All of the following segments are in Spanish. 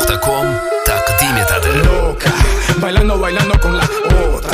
radio.com تقدیم داده. Loca, bailando con la otra.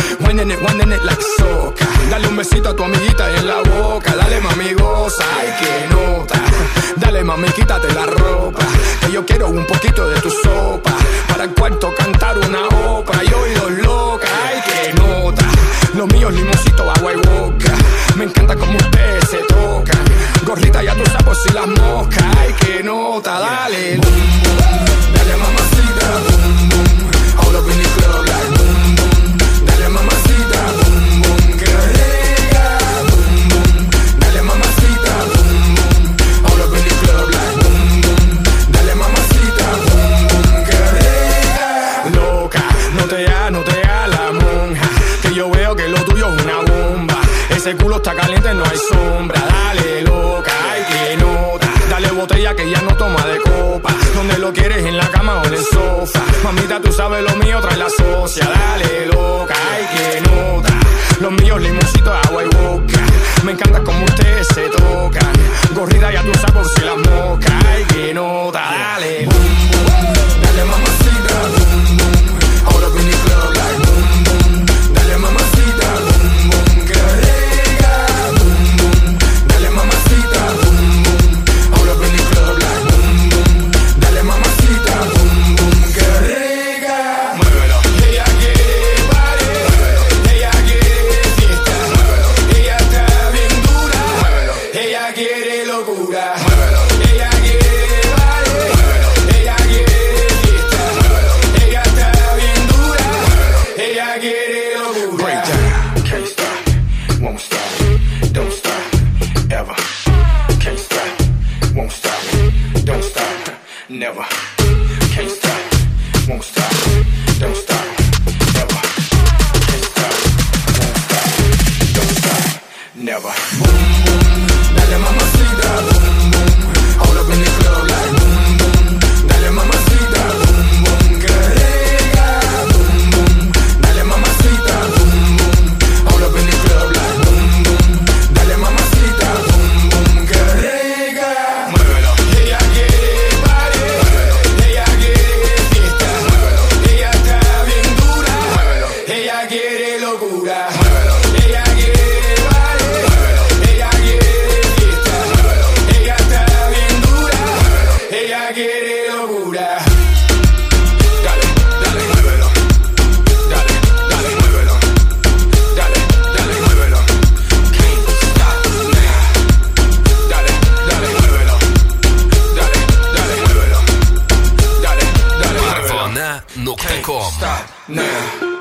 Winding it like soca. Dale un besito a tu amiguita en la boca. Dale mami goza, ay que nota. Dale mami quítate la ropa, que yo quiero un poquito de tu sopa. Para el cuarto cantar una ópera. Y oídos loca, ay que nota. Los míos limoncito, agua y boca. Me encanta como ustedes se tocan. Gorrita ya tú sabes si las moscas. Ay que nota, dale. Boom, boom. Dale mamacita, boom, boom. All up in the club like boom, boom. Dale mamacita, boom, boom. Que rica, boom, boom. Dale mamacita, boom, boom. All up in the club like boom, boom. Dale mamacita, boom, boom. Que rica. Loca, no te hagas la monja, que yo veo que lo tuyo es una bomba. Ese culo está caliente, no hay sombra. Dale loca, ay que nota. Dale botella que ya no toma de copa. Donde lo quieres, en la cama o en el sofá. Mamita, tú sabes lo mío, trae la socia. Dale loca, ay que nota. Los míos limoncitos, agua y boca. Me encanta como ustedes se tocan. Gorrita ya tú sabes si las moscas. Ay que nota, dale. Boom, boom. Dale mamacita, boom, boom. All up in the club like boom, boom. Dale mamacita, boom, boom. Que rica, boom, boom. Dale mamacita, boom, boom. All up in the club like boom, boom. Dale mamacita, boom, boom. Que rica. Muévelo. Ella quiere party. Muévelo. Ella quiere fiesta. Muévelo. Ella está bien dura. Muévelo. Ella quiere locura. Muévelo. Ella quiere party. Muévelo. Ella quiere fiesta. Muévelo. Ella está bien dura. Muévelo. Ella quiere locura. Break down. Can't stop. Won't stop. Don't stop. Ever. Can't stop. Won't stop. Don't stop. Never. Can't stop. Won't stop. Don't stop. Ever. Can't stop. Won't stop. Don't stop. Never. Boom, boom. Dale mamacita, boom, boom. All up in the club like boom, boom. Dale mamacita, boom, boom. Que rica, boom, boom. Dale mamacita, boom, boom. All up in the club like boom, boom. Dale mamacita, boom, boom. Que rica. Muévelo. Ella quiere party. Muévelo. Ella quiere fiesta. Muévelo. Ella está bien dura. Muévelo. Ella quiere locura. Muévelo. Ella quiere party. Muévelo. Ella quiere fiesta. Muévelo. Ella está bien dura. Muévelo. Ella quiere locura. Dale, dale, muévelo. Dale, dale, muévelo. Dale, dale, muévelo. Can't stop now. Dale, dale, muévelo. Dale, dale, muévelo. Dale, dale, muévelo. Parvana.com Stop now.